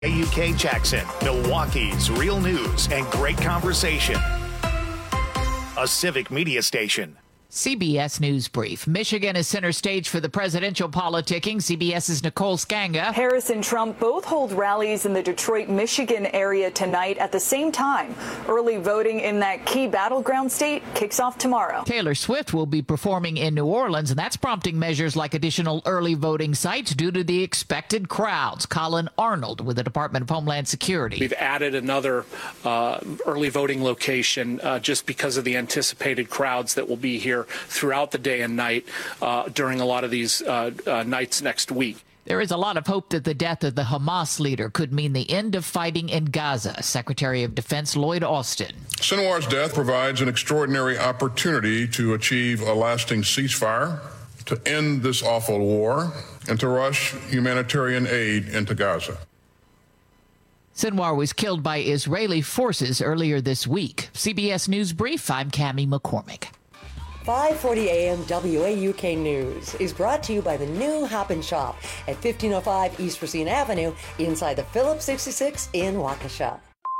UK Jackson, Milwaukee's real news and great conversation. A Civic Media station. CBS News Brief. Michigan is center stage for the presidential politicking. CBS's Nicole Skanga. Harris and Trump both hold rallies in the Detroit, Michigan area tonight at the same time. Early voting in that key battleground state kicks off tomorrow. Taylor Swift will be performing in New Orleans, and that's prompting measures like additional early voting sites due to the expected crowds. Colin Arnold with the Department of Homeland Security. We've added another early voting location just because of the anticipated crowds that will be here throughout the day and night during a lot of these nights next week. There is a lot of hope that the death of the Hamas leader could mean the end of fighting in Gaza. Secretary of Defense Lloyd Austin. Sinwar's death provides an extraordinary opportunity to achieve a lasting ceasefire, to end this awful war, and to rush humanitarian aid into Gaza. Sinwar was killed by Israeli forces earlier this week. CBS News Brief, I'm Cammie McCormick. 5:40 a.m. WAUK News is brought to you by the new Hop and Shop at 1505 East Racine Avenue inside the Phillips 66 in Waukesha.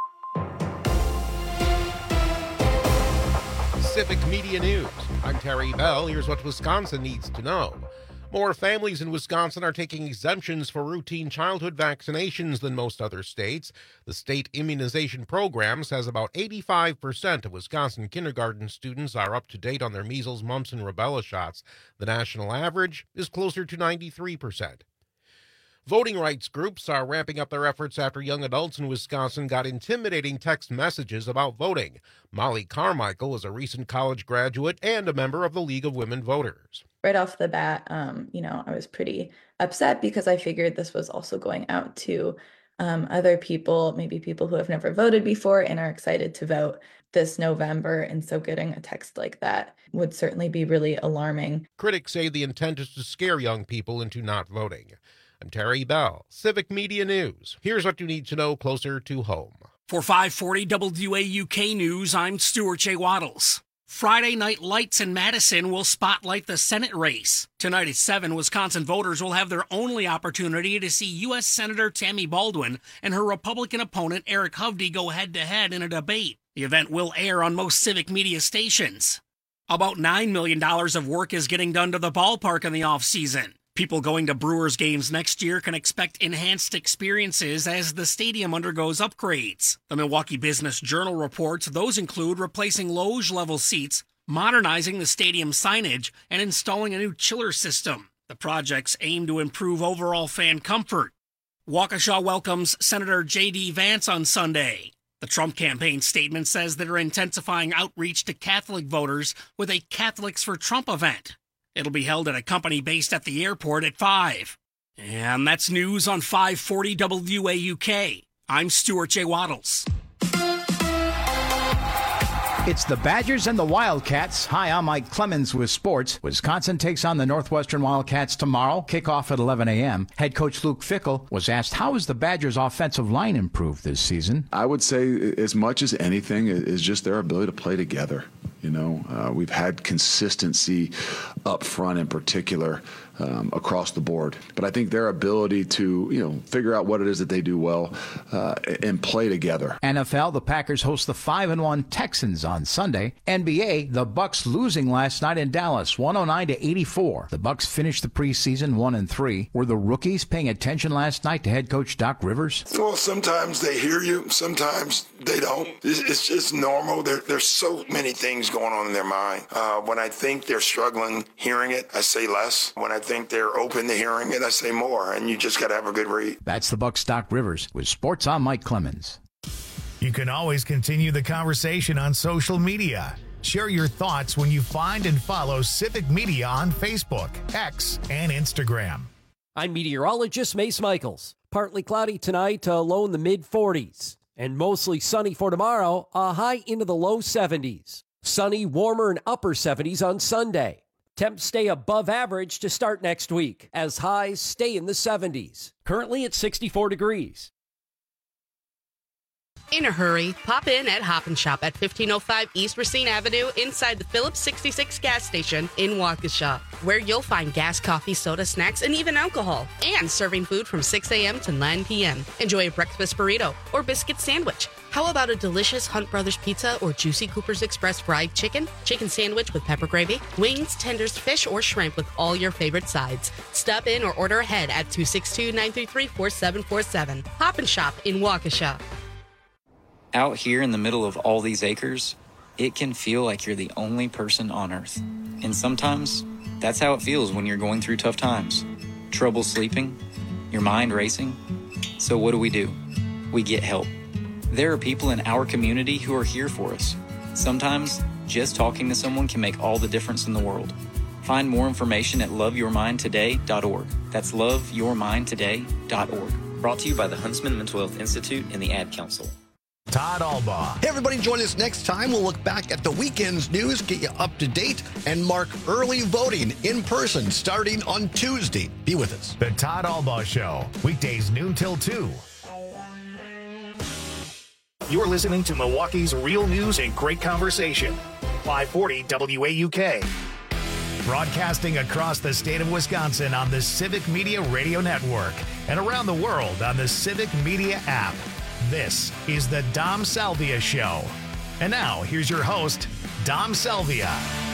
Civic Media News. I'm Terry Bell. Here's what Wisconsin needs to know. More families in Wisconsin are taking exemptions for routine childhood vaccinations than most other states. The state immunization program says about 85% of Wisconsin kindergarten students are up to date on their measles, mumps, and rubella shots. The national average is closer to 93%. Voting rights groups are ramping up their efforts after young adults in Wisconsin got intimidating text messages about voting. Molly Carmichael is a recent college graduate and a member of the League of Women Voters. Right off the bat, I was pretty upset because I figured this was also going out to other people, maybe people who have never voted before and are excited to vote this November. And so getting a text like that would certainly be really alarming. Critics say the intent is to scare young people into not voting. I'm Terry Bell, Civic Media News. Here's what you need to know closer to home. For 540 WAUK News, I'm Stuart J. Waddles. Friday Night Lights in Madison will spotlight the Senate race. Tonight at 7, Wisconsin voters will have their only opportunity to see U.S. Senator Tammy Baldwin and her Republican opponent Eric Hovde go head-to-head in a debate. The event will air on most civic media stations. About $9 million of work is getting done to the ballpark in the off-season. People going to Brewers games next year can expect enhanced experiences as the stadium undergoes upgrades. The Milwaukee Business Journal reports those include replacing loge-level seats, modernizing the stadium signage, and installing a new chiller system. The projects aim to improve overall fan comfort. Waukesha welcomes Senator J.D. Vance on Sunday. The Trump campaign statement says they're intensifying outreach to Catholic voters with a Catholics for Trump event. It'll be held at a company based at the airport at 5. And that's news on 540 WAUK. I'm Stuart J. Waddles. It's the Badgers and the Wildcats. Hi, I'm Mike Clemens with sports. Wisconsin takes on the Northwestern Wildcats tomorrow. Kickoff at 11 a.m. Head coach Luke Fickell was asked, how has the Badgers' offensive line improved this season? I would say as much as anything is just their ability to play together. We've had consistency up front in particular across the board. But I think their ability to, figure out what it is that they do well and play together. NFL, the Packers host the 5-1 Texans on Sunday. NBA, the Bucks losing last night in Dallas, 109-84. The Bucks finished the preseason 1-3. Were the rookies paying attention last night to head coach Doc Rivers? Well, sometimes they hear you, sometimes they don't. It's just normal. There's so many things going on in their mind. When I think they're struggling hearing it, I say less. When I think they're open to hearing it, I say more. And you just got to have a good read. That's the Bucks' Doc Rivers. With sports, I'm Mike Clemens. You can always continue the conversation on social media. Share your thoughts when you find and follow Civic Media on Facebook, X, and Instagram. I'm meteorologist Mace Michaels. Partly cloudy tonight, low in the mid-40s. And mostly sunny for tomorrow, a high into the low 70s. Sunny, warmer, and upper 70s on Sunday. Temps stay above average to start next week, as highs stay in the 70s. Currently at 64 degrees. In a hurry, pop in at Hop & Shop at 1505 East Racine Avenue inside the Phillips 66 gas station in Waukesha, where you'll find gas, coffee, soda, snacks, and even alcohol, and serving food from 6 a.m. to 9 p.m. Enjoy a breakfast burrito or biscuit sandwich. How about a delicious Hunt Brothers pizza or juicy Cooper's Express fried chicken sandwich with pepper gravy, wings, tenders, fish, or shrimp with all your favorite sides? Stop in or order ahead at 262-933-4747. Hop & Shop in Waukesha. Out here in the middle of all these acres, it can feel like you're the only person on Earth. And sometimes, that's how it feels when you're going through tough times. Trouble sleeping, your mind racing. So what do? We get help. There are people in our community who are here for us. Sometimes, just talking to someone can make all the difference in the world. Find more information at loveyourmindtoday.org. That's loveyourmindtoday.org. Brought to you by the Huntsman Mental Health Institute and the Ad Council. Todd Albaugh. Hey, everybody, join us next time. We'll look back at the weekend's news, get you up to date, and mark early voting in person starting on Tuesday. Be with us. The Todd Albaugh Show, weekdays noon till 2. You're listening to Milwaukee's real news and great conversation. 540 WAUK. Broadcasting across the state of Wisconsin on the Civic Media Radio Network and around the world on the Civic Media app. This is the Dom Salvia Show. And now, here's your host, Dom Salvia.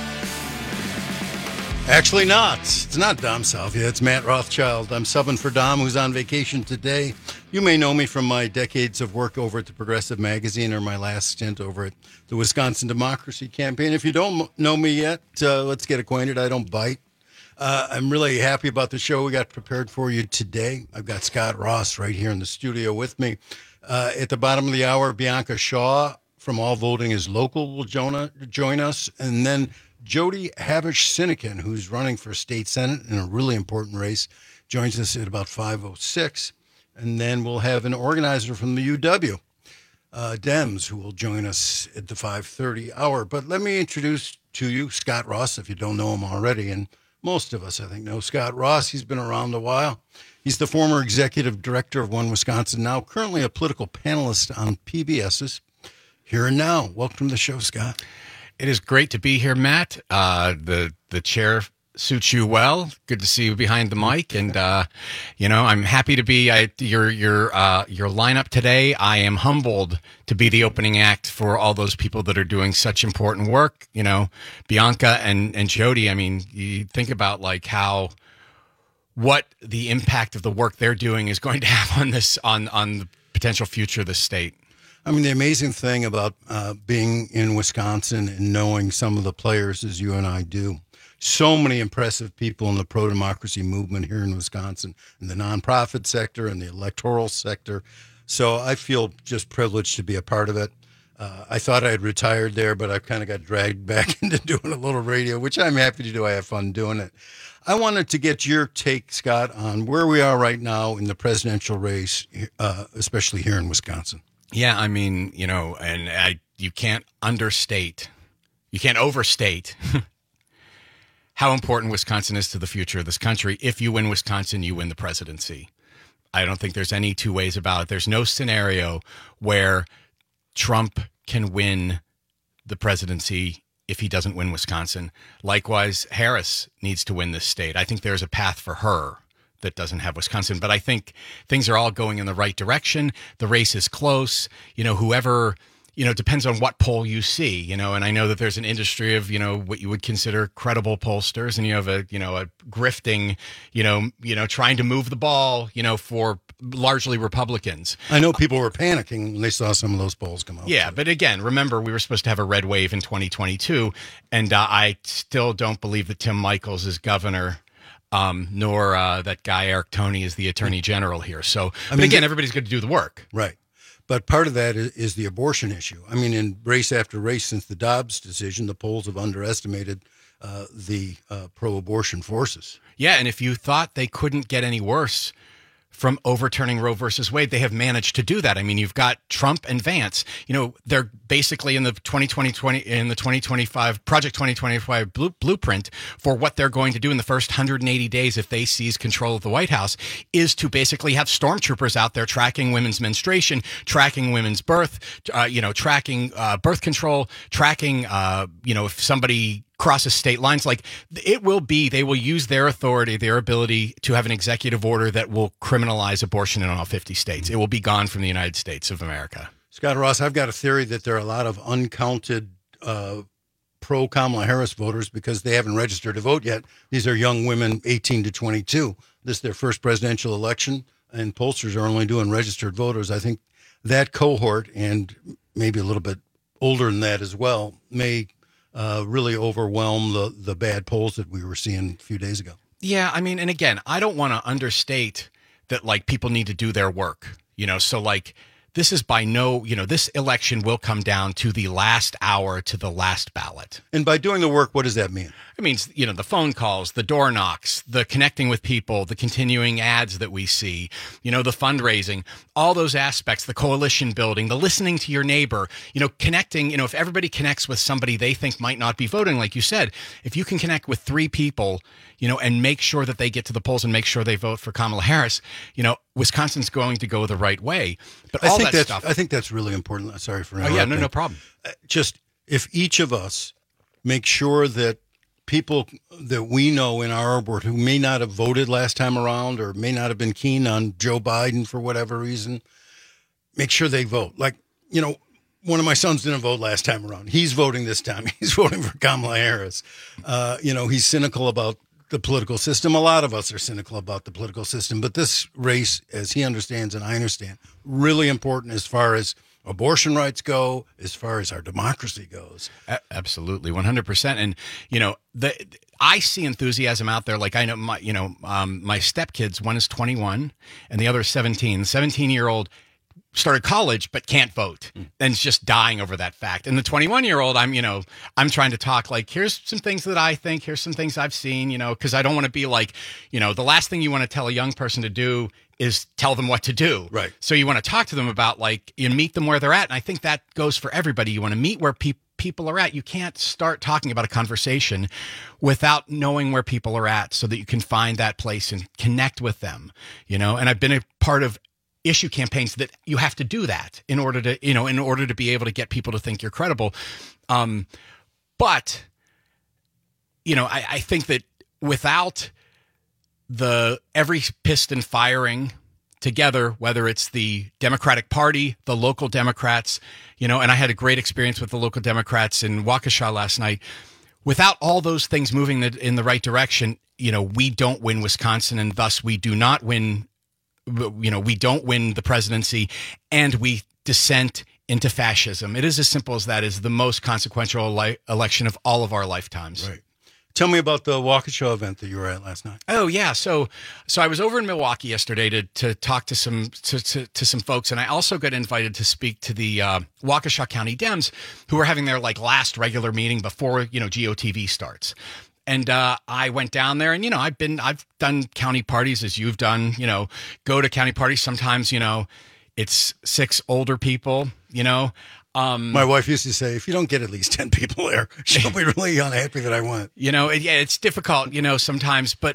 Actually not. It's not Dom Salvia. It's Matt Rothschild. I'm subbing for Dom, who's on vacation today. You may know me from my decades of work over at the Progressive Magazine or my last stint over at the Wisconsin Democracy Campaign. If you don't know me yet, let's get acquainted. I don't bite. I'm really happy about the show we got prepared for you today. I've got Scott Ross right here in the studio with me. At the bottom of the hour, Bianca Shaw from All Voting is Local will join us. And then Jody Havish-Sinekin, who's running for state senate in a really important race, joins us at about 5:06. And then we'll have an organizer from the UW, Dems, who will join us at the 5:30 hour. But let me introduce to you Scott Ross, if you don't know him already. And most of us, I think, know Scott Ross. He's been around a while. He's the former executive director of One Wisconsin, now currently a political panelist on PBS's Here and Now. Welcome to the show, Scott. It is great to be here, Matt. The chair suits you well. Good to see you behind the mic, and I'm happy to be your lineup today. I am humbled to be the opening act for all those people that are doing such important work. You know, Bianca and Jody. I mean, you think about what the impact of the work they're doing is going to have on the potential future of the state. I mean, the amazing thing about being in Wisconsin and knowing some of the players as you and I do, so many impressive people in the pro-democracy movement here in Wisconsin, in the nonprofit sector and the electoral sector. So I feel just privileged to be a part of it. I thought I had retired there, but I've kind of got dragged back into doing a little radio, which I'm happy to do. I have fun doing it. I wanted to get your take, Scott, on where we are right now in the presidential race, especially here in Wisconsin. Yeah, I mean, you can't overstate how important Wisconsin is to the future of this country. If you win Wisconsin, you win the presidency. I don't think there's any two ways about it. There's no scenario where Trump can win the presidency if he doesn't win Wisconsin. Likewise, Harris needs to win this state. I think there's a path for her that doesn't have Wisconsin, but I think things are all going in the right direction. The race is close. Whoever, depends on what poll you see, and I know that there's an industry of, what you would consider credible pollsters, and you have a grifting, trying to move the ball, for largely Republicans. I know people were panicking when they saw some of those polls come out. Yeah, but again, remember, we were supposed to have a red wave in 2022, and I still don't believe that Tim Michels is governor, nor that guy Eric Toney is the attorney general here. So, again, everybody's going to do the work. Right. But part of that is the abortion issue. I mean, in race after race since the Dobbs decision, the polls have underestimated the pro-abortion forces. Yeah, and if you thought they couldn't get any worse from overturning Roe versus Wade. They have managed to do that. I mean, you've got Trump and Vance. You know, they're basically in the 2025 Project 2025 blueprint for what they're going to do in the first 180 days if they seize control of the White House is to basically have stormtroopers out there tracking women's menstruation, tracking women's birth, tracking birth control, tracking, if somebody crosses state lines. Like they will use their authority, their ability to have an executive order that will criminalize abortion in all 50 states. It will be gone from the United States of America. Scott Ross, I've got a theory that there are a lot of uncounted pro-Kamala Harris voters because they haven't registered to vote yet. These are young women, 18 to 22. This is their first presidential election, and pollsters are only doing registered voters. I think that cohort, and maybe a little bit older than that as well, may really overwhelm the bad polls that we were seeing a few days ago. Yeah, I mean, and again, I don't want to understate that, like, people need to do their work, so, like, this is this election will come down to the last hour, to the last ballot. And by doing the work, what does that mean? It means, the phone calls, the door knocks, the connecting with people, the continuing ads that we see, the fundraising, all those aspects, the coalition building, the listening to your neighbor, connecting, if everybody connects with somebody they think might not be voting, like you said, if you can connect with 3 people, and make sure that they get to the polls and make sure they vote for Kamala Harris, Wisconsin's going to go the right way. But I think that's really important. Sorry for interrupting. Oh, yeah, no problem. Just if each of us make sure that people that we know in our board who may not have voted last time around or may not have been keen on Joe Biden for whatever reason, make sure they vote. Like, one of my sons didn't vote last time around. He's voting this time. He's voting for Kamala Harris. He's cynical about the political system. A lot of us are cynical about the political system, but this race, as he understands and I understand, really important as far as abortion rights go, as far as our democracy goes. Absolutely, 100%. And I see enthusiasm out there. Like I know my stepkids, one is 21 and the other is 17. The 17-year-old started college but can't vote and is just dying over that fact. And the 21-year-old, I'm trying to talk like, here's some things that I think, here's some things I've seen, because I don't want to be like, the last thing you want to tell a young person to do is tell them what to do. Right. So you want to talk to them about, like, you meet them where they're at. And I think that goes for everybody. You want to meet where people are at. You can't start talking about a conversation without knowing where people are at so that you can find that place and connect with them, and I've been a part of issue campaigns that you have to do that in order to be able to get people to think you're credible. But I think that without every piston firing together, whether it's the Democratic Party, the local Democrats, and I had a great experience with the local Democrats in Waukesha last night. Without all those things moving in the right direction, we don't win Wisconsin, and thus we do not win. We don't win the presidency, and we descent into fascism. It is as simple as that. Is the most consequential election of all of our lifetimes. Right. Tell me about the Waukesha event that you were at last night. Oh yeah, so I was over in Milwaukee yesterday to talk to some folks, and I also got invited to speak to the Waukesha County Dems, who are having their last regular meeting before GOTV starts. And I went down there, and I've done county parties as you've done. Go to county parties. Sometimes it's 6 older people. My wife used to say, if you don't get at least 10 people there, she'll be really unhappy that I went. It's difficult. Sometimes, but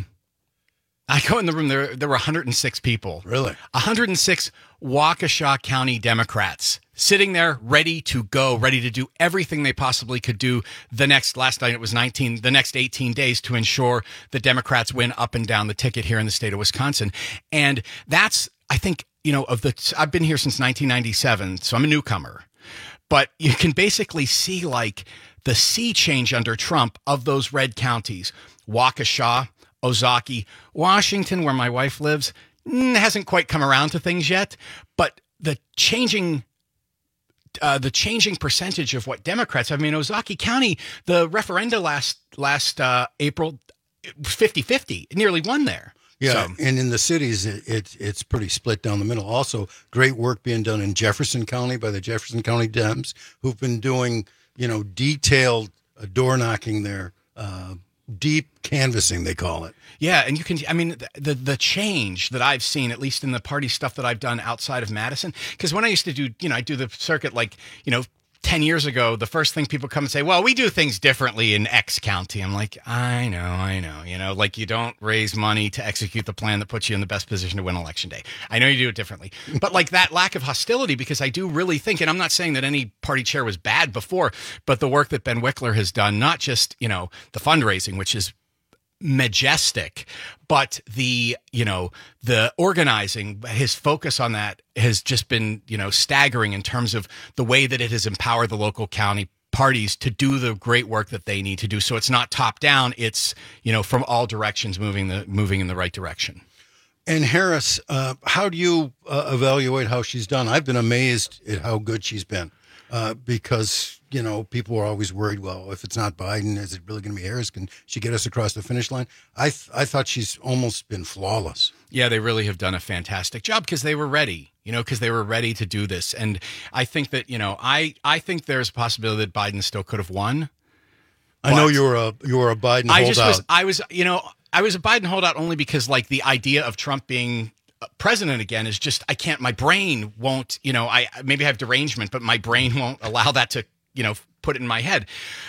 I go in the room. There were 106 people. Really, 106 Waukesha County Democrats sitting there ready to go, ready to do everything they possibly could do last night it was 19, the next 18 days to ensure the Democrats win up and down the ticket here in the state of Wisconsin. And that's, I think, I've been here since 1997, so I'm a newcomer. But you can basically see the sea change under Trump of those red counties. Waukesha, Ozaukee, Washington, where my wife lives, hasn't quite come around to things yet. But the changing percentage of what Democrats have. I mean, Ozaukee County, the referenda last April, 50-50, nearly won there. Yeah, so. And in the cities, it's pretty split down the middle. Also, great work being done in Jefferson County by the Jefferson County Dems, who've been doing, detailed door knocking there, deep canvassing, they call it. Yeah, and you can, I mean, the change that I've seen, at least in the party stuff that I've done outside of Madison, because when I used to do, I do the circuit 10 years ago, the first thing people come and say, well, we do things differently in X county. I'm like, I know, you don't raise money to execute the plan that puts you in the best position to win election day. I know you do it differently. But that lack of hostility, because I do really think, and I'm not saying that any party chair was bad before, but the work that Ben Wickler has done, not just, the fundraising, which is majestic, but the organizing, his focus on that has just been staggering in terms of the way that it has empowered the local county parties to do the great work that they need to do. So it's not top down, it's from all directions moving in the right direction. And Harris, how do you evaluate how she's done? I've been amazed at how good she's been, because people are always worried, well, if it's not Biden, is it really going to be Harris? Can she get us across the finish line? I thought she's almost been flawless. Yeah, they really have done a fantastic job because they were ready, because they were ready to do this. And I think that, I think there's a possibility that Biden still could have won. I know you were a Biden holdout. I was a Biden holdout only because the idea of Trump being president again is just, my brain won't, maybe I have derangement, but my brain won't allow that to, put it in my head.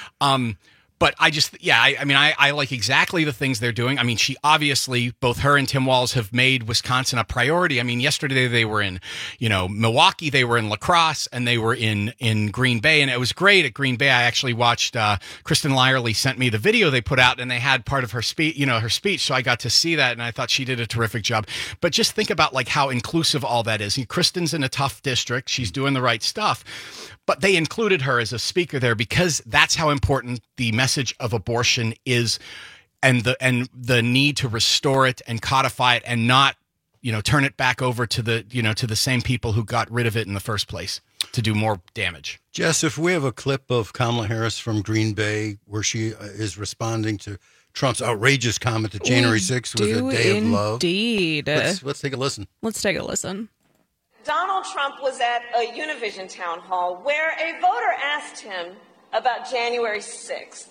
But I just, I like exactly the things they're doing. I mean, she obviously, both her and Tim Walz have made Wisconsin a priority. I mean, yesterday they were in, Milwaukee, they were in La Crosse, and they were in Green Bay. And it was great at Green Bay. I actually watched, Kristen Lyerly sent me the video they put out, and they had part of her speech. So I got to see that, and I thought she did a terrific job. But just think about how inclusive all that is. Kristen's in a tough district. She's doing the right stuff. But they included her as a speaker there because that's how important the message of abortion is, and the need to restore it and codify it and not, turn it back over to the same people who got rid of it in the first place to do more damage. Jess, if we have a clip of Kamala Harris from Green Bay where she is responding to Trump's outrageous comment that January 6th was a day of love. Indeed. Let's take a listen. Let's take a listen. Donald Trump was at a Univision town hall where a voter asked him about January 6th.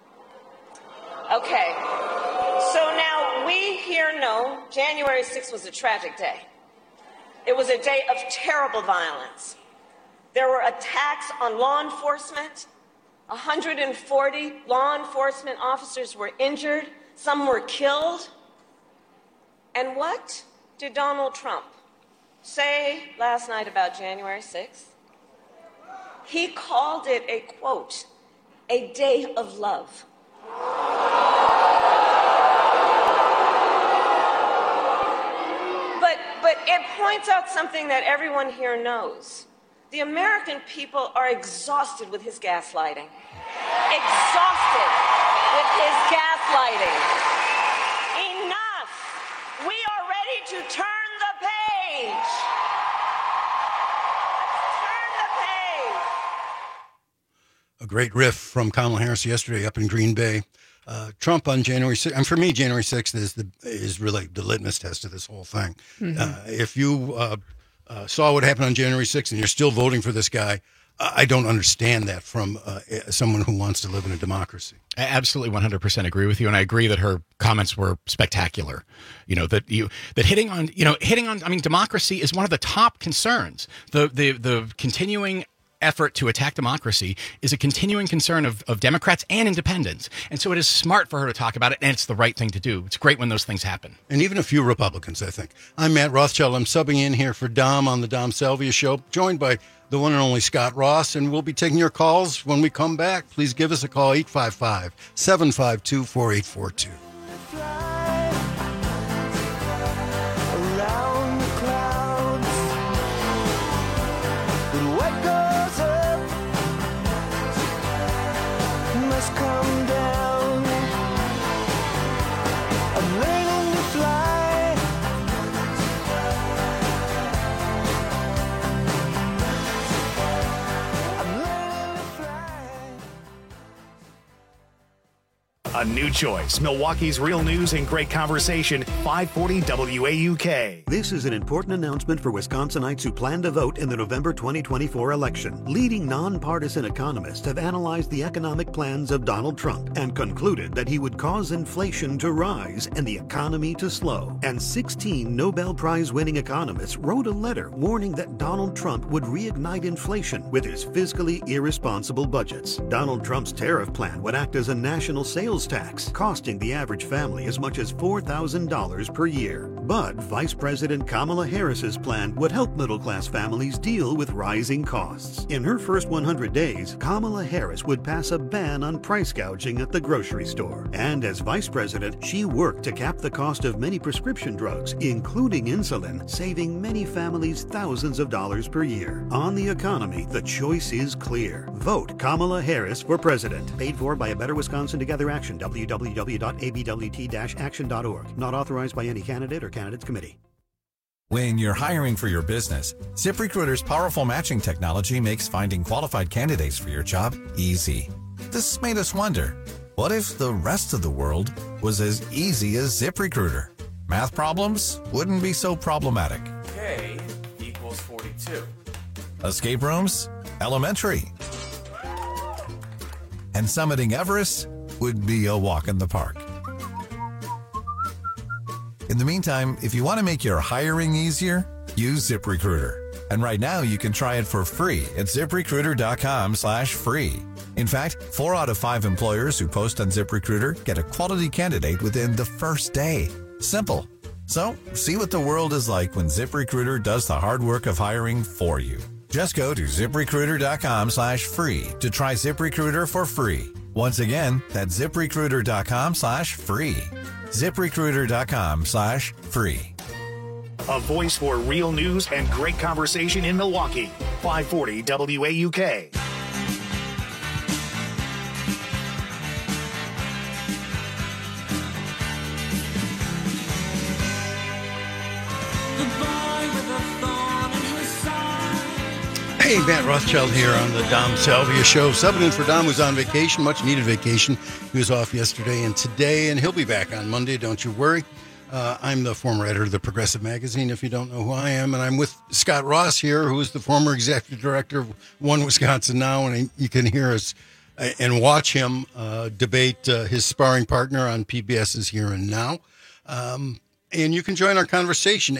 Okay, so now we here know January 6th was a tragic day. It was a day of terrible violence. There were attacks on law enforcement. 140 law enforcement officers were injured. Some were killed. And what did Donald Trump say last night about January 6th? He called it a, quote, a day of love. But it points out something that everyone here knows. The American people are exhausted with his gaslighting. Exhausted with his gaslighting. Enough! We are ready to turn the page. Turn the page. A great riff from Kamala Harris yesterday up in Green Bay. Trump on January 6th, and for me, January 6th is really the litmus test of this whole thing. Mm-hmm. If you saw what happened on January 6th and you're still voting for this guy, I don't understand that from someone who wants to live in a democracy. I absolutely 100% agree with you, and I agree that her comments were spectacular. Hitting on. I mean, democracy is one of the top concerns. The continuing effort to attack democracy is a continuing concern of Democrats and independents. And so it is smart for her to talk about it, and it's the right thing to do. It's great when those things happen. And even a few Republicans, I think. I'm Matt Rothschild. I'm subbing in here for Dom on the Dom Salvia Show, joined by the one and only Scott Ross, and we'll be taking your calls when we come back. Please give us a call, 855-752-4842. A new choice. Milwaukee's real news and great conversation. 540 WAUK. This is an important announcement for Wisconsinites who plan to vote in the November 2024 election. Leading nonpartisan economists have analyzed the economic plans of Donald Trump and concluded that he would cause inflation to rise and the economy to slow. And 16 Nobel Prize-winning economists wrote a letter warning that Donald Trump would reignite inflation with his fiscally irresponsible budgets. Donald Trump's tariff plan would act as a national sales tax, costing the average family as much as $4,000 per year. But Vice President Kamala Harris's plan would help middle-class families deal with rising costs. In her first 100 days, Kamala Harris would pass a ban on price gouging at the grocery store. And as Vice President, she worked to cap the cost of many prescription drugs, including insulin, saving many families thousands of dollars per year. On the economy, the choice is clear. Vote Kamala Harris for president. Paid for by A Better Wisconsin Together Action. www.abwt-action.org. Not authorized by any candidate or candidates committee. When you're hiring for your business, ZipRecruiter's powerful matching technology makes finding qualified candidates for your job easy. This made us wonder, what if the rest of the world was as easy as ZipRecruiter? Math problems wouldn't be so problematic. K equals 42. Escape rooms? Elementary. And summiting Everest would be a walk in the park. In the meantime, if you want to make your hiring easier, use ZipRecruiter. And right now you can try it for free at ZipRecruiter.com/free. In fact, 4 out of 5 employers who post on ZipRecruiter get a quality candidate within the first day. Simple. So, see what the world is like when ZipRecruiter does the hard work of hiring for you. Just go to ZipRecruiter.com/free to try ZipRecruiter for free. Once again, that's ZipRecruiter.com/free. ZipRecruiter.com/free. A voice for real news and great conversation in Milwaukee. 540 WAUK. Hey, Matt Rothschild here on the Dom Salvia Show. Subbing in for Dom, who's on vacation, much needed vacation. He was off yesterday and today, and he'll be back on Monday, don't you worry. I'm the former editor of the Progressive Magazine, if you don't know who I am, and I'm with Scott Ross here, who is the former executive director of One Wisconsin Now, and you can hear us and watch him debate his sparring partner on PBS's Here and Now. And you can join our conversation,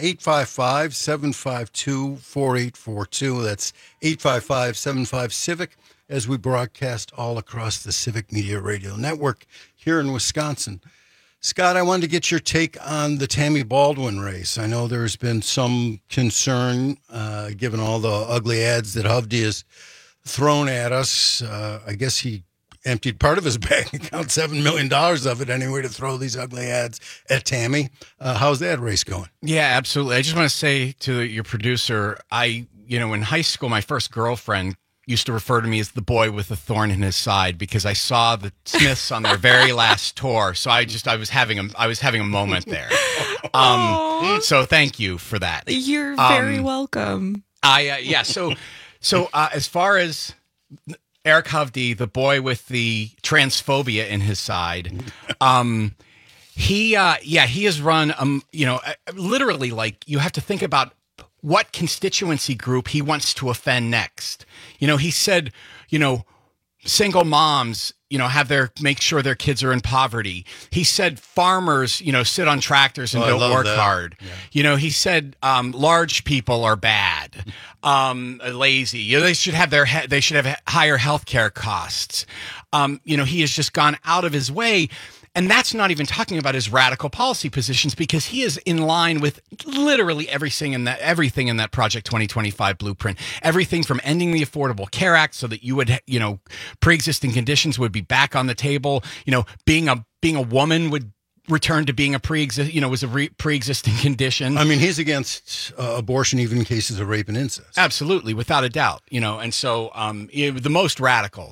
855-752-4842. That's 855-75-CIVIC, as we broadcast all across the Civic Media Radio Network here in Wisconsin. Scott, I wanted to get your take on the Tammy Baldwin race. I know there's been some concern, given all the ugly ads that Hovde has thrown at us. I guess he emptied part of his bank account, $7 million of it anyway, to throw these ugly ads at Tammy. How's that race going? Yeah, absolutely. I just want to say to your producer, in high school, my first girlfriend used to refer to me as the boy with the thorn in his side because I saw the Smiths on their very last tour. So I was having a moment there. So thank you for that. You're very welcome. So as far as Eric Hovde, the boy with the transphobia in his side, he has run, literally, like, you have to think about what constituency group he wants to offend next. He said, single moms, make sure their kids are in poverty. He said farmers, sit on tractors and don't work hard. Yeah. He said large people are bad, lazy. They should have higher healthcare costs. He has just gone out of his way. And that's not even talking about his radical policy positions, because he is in line with literally everything in that Project 2025 blueprint. Everything from ending the Affordable Care Act so that you would, pre-existing conditions would be back on the table. Being a woman would return to being a pre-existing condition. I mean, he's against abortion even in cases of rape and incest. Absolutely, without a doubt. And so the most radical.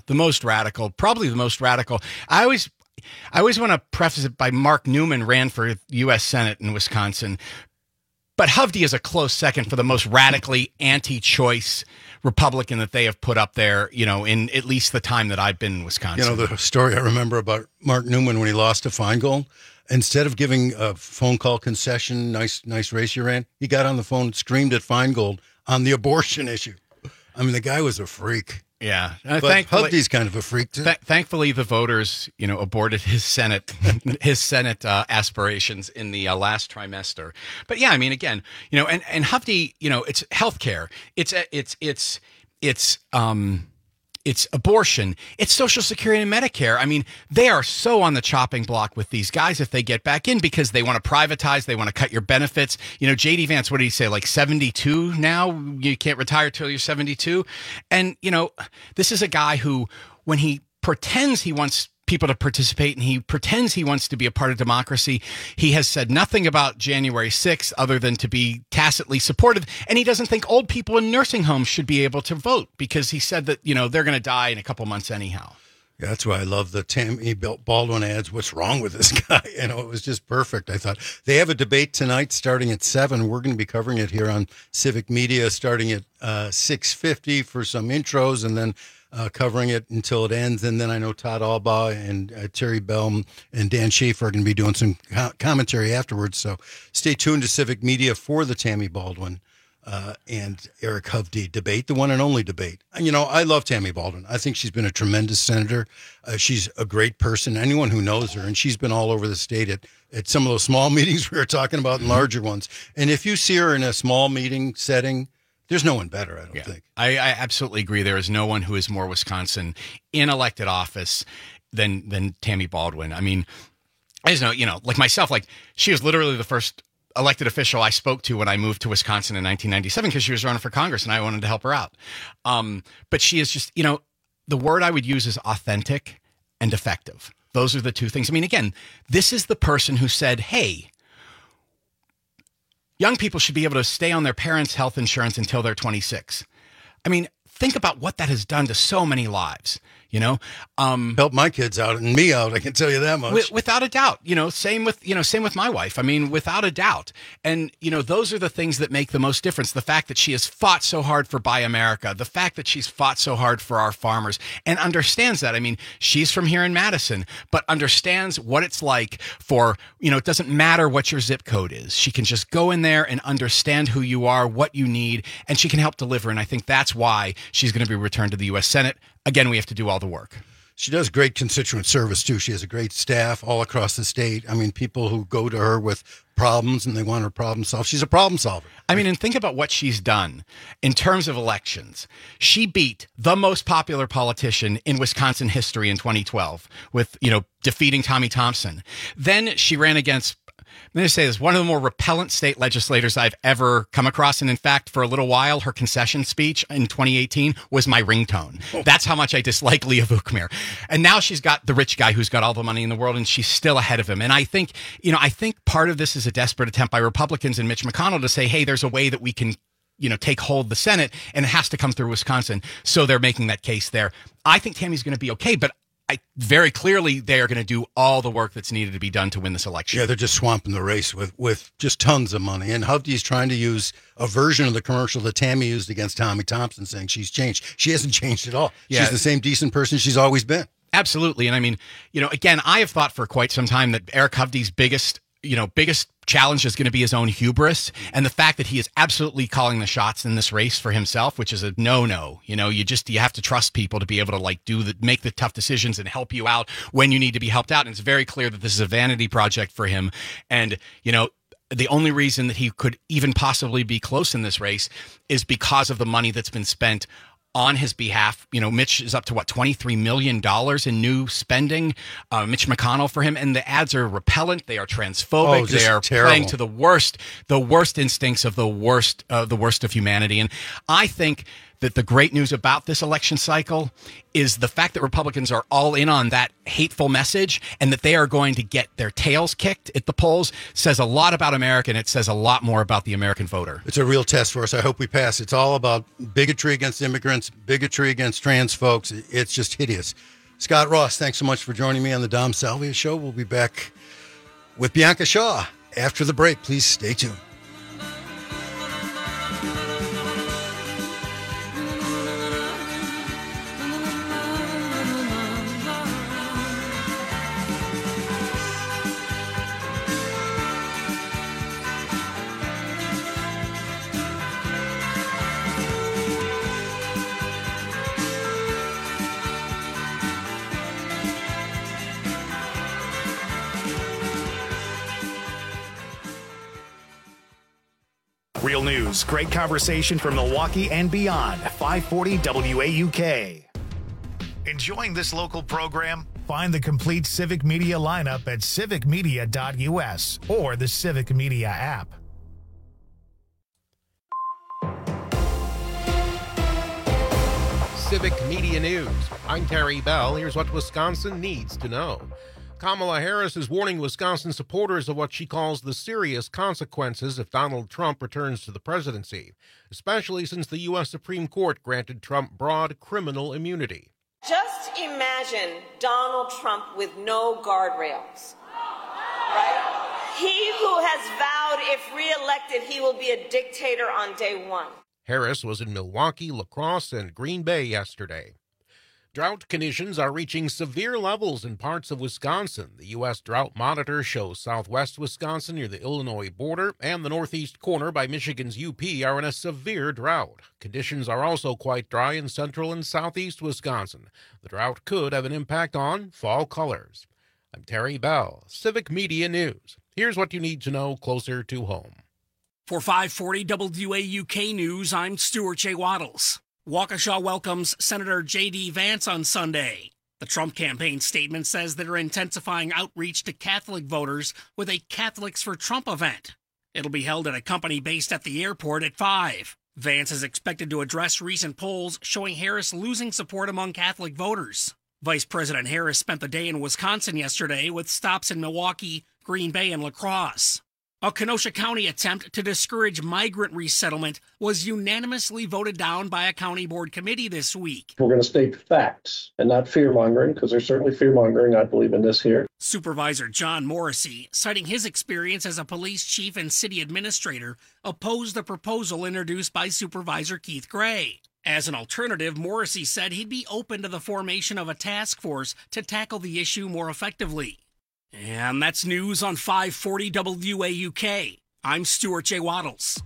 I always want to preface it by Mark Newman ran for U.S. Senate in Wisconsin. But Hovde is a close second for the most radically anti-choice Republican that they have put up there, in at least the time that I've been in Wisconsin. The story I remember about Mark Newman when he lost to Feingold, instead of giving a phone call concession, nice race you ran, he got on the phone and screamed at Feingold on the abortion issue. I mean, the guy was a freak. Yeah. But Hovde's kind of a freak, too. Thankfully, the voters, aborted his Senate aspirations in the last trimester. But yeah, I mean, again, and Hovde, it's healthcare. It's abortion. It's Social Security and Medicare. I mean, they are so on the chopping block with these guys if they get back in because they want to privatize. They want to cut your benefits. J.D. Vance, what did he say? Like 72 now? You can't retire till you're 72. And, this is a guy who, when he pretends he wants people to participate and he pretends he wants to be a part of democracy, he has said nothing about January 6th other than to be tacitly supportive. And he doesn't think old people in nursing homes should be able to vote because he said that, they're going to die in a couple months anyhow. Yeah, that's why I love the Tammy Baldwin ads. What's wrong with this guy? It was just perfect. I thought they have a debate tonight starting at 7. We're going to be covering it here on Civic Media starting at 6:50 for some intros and then covering it until it ends. And then I know Todd Albaugh and Terry Bell and Dan Schaefer are going to be doing some commentary afterwards. So stay tuned to Civic Media for the Tammy Baldwin and Eric Hovde debate, the one and only debate. I love Tammy Baldwin. I think she's been a tremendous senator. She's a great person. Anyone who knows her, and she's been all over the state at some of those small meetings we were talking about and larger ones. And if you see her in a small meeting setting, there's no one better, I don't think. I absolutely agree. There is no one who is more Wisconsin in elected office than Tammy Baldwin. I mean, I just know, like myself, she was literally the first elected official I spoke to when I moved to Wisconsin in 1997 because she was running for Congress and I wanted to help her out. But she is just, the word I would use is authentic and effective. Those are the two things. I mean, again, this is the person who said, hey, young people should be able to stay on their parents' health insurance until they're 26. I mean, think about what that has done to so many lives. Help my kids out and me out. I can tell you that much. Without a doubt, same with my wife. I mean, without a doubt. And, those are the things that make the most difference. The fact that she has fought so hard for Buy America, the fact that she's fought so hard for our farmers and understands that. I mean, she's from here in Madison, but understands what it's like for, it doesn't matter what your zip code is. She can just go in there and understand who you are, what you need, and she can help deliver. And I think that's why she's going to be returned to the U.S. Senate. Again, we have to do all the work. She does great constituent service, too. She has a great staff all across the state. I mean, people who go to her with problems and they want her problem solved. She's a problem solver. I mean, and think about what she's done in terms of elections. She beat the most popular politician in Wisconsin history in 2012 with, defeating Tommy Thompson. Then she ran against, I'm going to say this, one of the more repellent state legislators I've ever come across. And in fact, for a little while, her concession speech in 2018 was my ringtone. That's how much I dislike Leah Vukmir. And now she's got the rich guy who's got all the money in the world, and she's still ahead of him. And I think, part of this is a desperate attempt by Republicans and Mitch McConnell to say, hey, there's a way that we can take hold of the Senate, and it has to come through Wisconsin. So they're making that case there. I think Tammy's going to be okay, but very clearly they are going to do all the work that's needed to be done to win this election. Yeah, they're just swamping the race with just tons of money. And Hovde's trying to use a version of the commercial that Tammy used against Tommy Thompson, saying she's changed. She hasn't changed at all. Yeah. She's the same decent person she's always been. Absolutely. And I mean, again, I have thought for quite some time that Eric Hovde's biggest challenge is going to be his own hubris and the fact that he is absolutely calling the shots in this race for himself, which is a no-no. You have to trust people to be able to make the tough decisions and help you out when you need to be helped out. And it's very clear that this is a vanity project for him. And, the only reason that he could even possibly be close in this race is because of the money that's been spent on his behalf. Mitch is up to $23 million in new spending. Mitch McConnell for him, and the ads are repellent. They are transphobic. They are terrible. Playing to the worst instincts of the worst of humanity. And I think that the great news about this election cycle is the fact that Republicans are all in on that hateful message and that they are going to get their tails kicked at the polls says a lot about America, and it says a lot more about the American voter. It's a real test for us. I hope we pass. It's all about bigotry against immigrants, bigotry against trans folks. It's just hideous. Scott Ross, thanks so much for joining me on the Dom Salvia Show. We'll be back with Bianca Shaw after the break. Please stay tuned. Real news, great conversation from Milwaukee and beyond. 540 WAUK. Enjoying this local program? Find the complete Civic Media lineup at civicmedia.us or the Civic Media app. Civic Media News. I'm Terry Bell. Here's what Wisconsin needs to know. Kamala Harris is warning Wisconsin supporters of what she calls the serious consequences if Donald Trump returns to the presidency, especially since the U.S. Supreme Court granted Trump broad criminal immunity. Just imagine Donald Trump with no guardrails, right? He who has vowed if reelected, he will be a dictator on day one. Harris was in Milwaukee, La Crosse, and Green Bay yesterday. Drought conditions are reaching severe levels in parts of Wisconsin. The U.S. Drought Monitor shows southwest Wisconsin near the Illinois border and the northeast corner by Michigan's UP are in a severe drought. Conditions are also quite dry in central and southeast Wisconsin. The drought could have an impact on fall colors. I'm Terry Bell, Civic Media News. Here's what you need to know closer to home. For 540 WAUK News, I'm Stuart J. Waddles. Waukesha welcomes Senator J.D. Vance on Sunday. The Trump campaign statement says they're intensifying outreach to Catholic voters with a Catholics for Trump event. It'll be held at a company based at the airport at 5. Vance is expected to address recent polls showing Harris losing support among Catholic voters. Vice President Harris spent the day in Wisconsin yesterday with stops in Milwaukee, Green Bay, and La Crosse. A Kenosha County attempt to discourage migrant resettlement was unanimously voted down by a county board committee this week. We're going to state facts and not fear-mongering, because there's certainly fear-mongering, I believe, in this here. Supervisor John Morrissey, citing his experience as a police chief and city administrator, opposed the proposal introduced by Supervisor Keith Gray. As an alternative, Morrissey said he'd be open to the formation of a task force to tackle the issue more effectively. And that's news on 540 WAUK. I'm Stuart J. Waddles.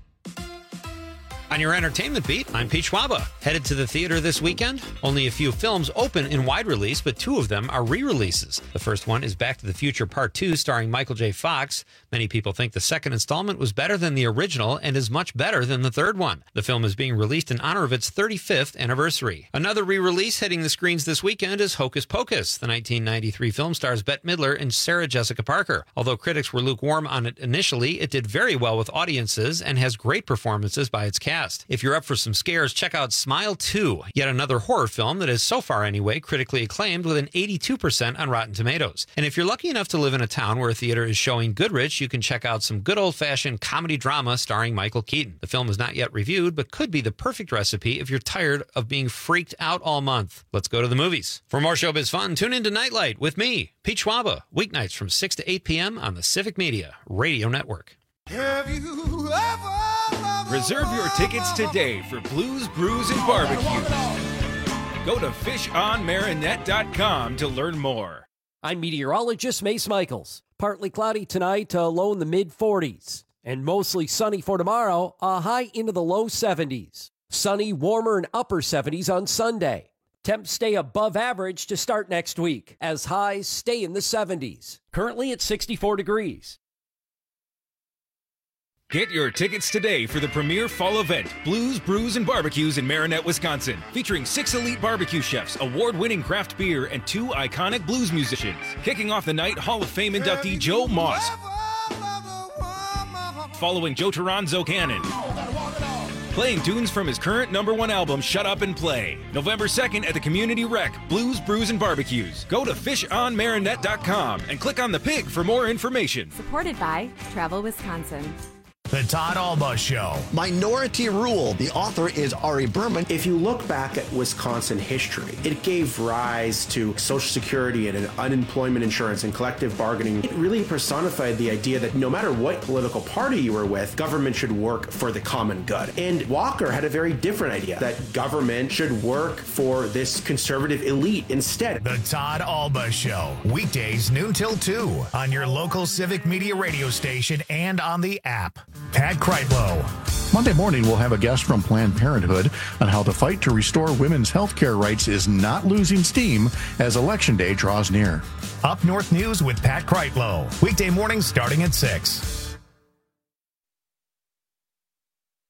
On your entertainment beat, I'm Pete Schwaba. Headed to the theater this weekend? Only a few films open in wide release, but 2 of them are re-releases. The first one is Back to the Future Part 2, starring Michael J. Fox. Many people think the second installment was better than the original and is much better than the third one. The film is being released in honor of its 35th anniversary. Another re-release hitting the screens this weekend is Hocus Pocus. The 1993 film stars Bette Midler and Sarah Jessica Parker. Although critics were lukewarm on it initially, it did very well with audiences and has great performances by its cast. If you're up for some scares, check out Smile 2, yet another horror film that is, so far anyway, critically acclaimed with an 82% on Rotten Tomatoes. And if you're lucky enough to live in a town where a theater is showing Goodrich, you can check out some good old-fashioned comedy drama starring Michael Keaton. The film is not yet reviewed, but could be the perfect recipe if you're tired of being freaked out all month. Let's go to the movies. For more showbiz fun, tune into Nightlight with me, Pete Schwaba, weeknights from 6 to 8 p.m. on the Civic Media Radio Network. Have you ever Reserve your tickets today for Blues, Brews, and Barbecues. Go to fishonmarinette.com to learn more. I'm meteorologist Mace Michaels. Partly cloudy tonight, low in the mid-40s. And mostly sunny for tomorrow, a high into the low 70s. Sunny, warmer, and upper 70s on Sunday. Temps stay above average to start next week, as highs stay in the 70s. Currently at 64 degrees. Get your tickets today for the premier fall event, Blues, Brews, and Barbecues in Marinette, Wisconsin, featuring 6 elite barbecue chefs, award-winning craft beer, and 2 iconic blues musicians. Kicking off the night, Hall of Fame inductee Joe Moss, following Joe Toronzo Cannon, playing tunes from his current #1 album, Shut Up and Play. November 2nd at the Community Rec, Blues, Brews, and Barbecues. Go to fishonmarinette.com and click on the pig for more information. Supported by Travel Wisconsin. The Todd Alba Show. Minority Rule. The author is Ari Berman. If you look back at Wisconsin history, it gave rise to Social Security and unemployment insurance and collective bargaining. It really personified the idea that no matter what political party you were with, government should work for the common good. And Walker had a very different idea, that government should work for this conservative elite instead. The Todd Alba Show. Weekdays noon till 2 on your local Civic Media radio station and on the app. Pat Kreitlow. Monday morning, we'll have a guest from Planned Parenthood on how the fight to restore women's health care rights is not losing steam as Election Day draws near. Up North News with Pat Kreitlow. Weekday mornings starting at 6.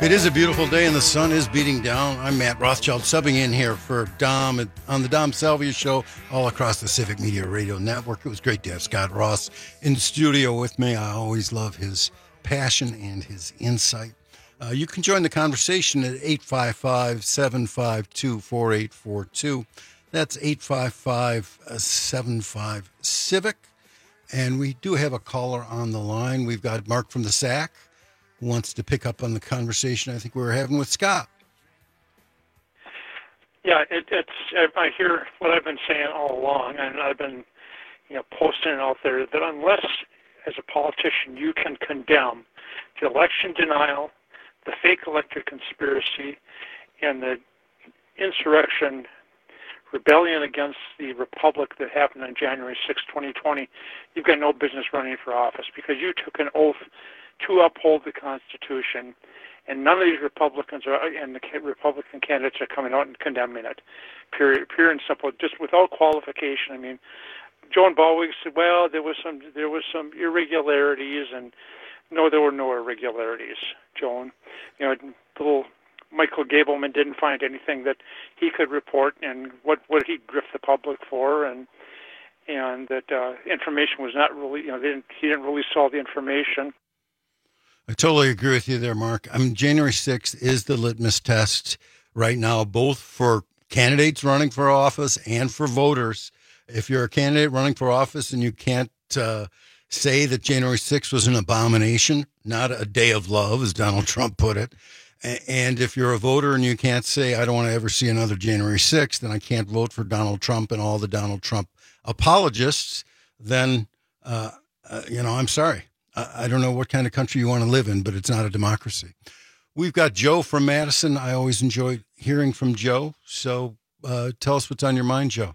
It is a beautiful day and the sun is beating down. I'm Matt Rothschild, subbing in here for Dom on the Dom Salvia Show all across the Civic Media Radio Network. It was great to have Scott Ross in the studio with me. I always love his passion and his insight. You can join the conversation at 855-752-4842. That's 855-75-CIVIC. And we do have a caller on the line. We've got Mark from the SAC. Wants to pick up on the conversation I think we were having with Scott. Yeah, I hear what I've been saying all along, and I've been, posting it out there that unless, as a politician, you can condemn the election denial, the fake elector conspiracy, and the insurrection rebellion against the republic that happened on January 6, 2020, you've got no business running for office because you took an oath to uphold the Constitution, and none of these Republicans and the Republican candidates are coming out and condemning it. Period. Pure and simple, just without qualification. I mean, Joan Baldwin said, "Well, there was some irregularities," and no, there were no irregularities, Joan. Little Michael Gableman didn't find anything that he could report, and what he grift the public for, and that information was not really, he didn't release all the information. I totally agree with you there, Mark. January 6th is the litmus test right now, both for candidates running for office and for voters. If you're a candidate running for office and you can't say that January 6th was an abomination, not a day of love, as Donald Trump put it, and if you're a voter and you can't say, I don't want to ever see another January 6th, then I can't vote for Donald Trump and all the Donald Trump apologists, then, I'm sorry. I don't know what kind of country you want to live in, but it's not a democracy. We've got Joe from Madison. I always enjoy hearing from Joe. So tell us what's on your mind, Joe.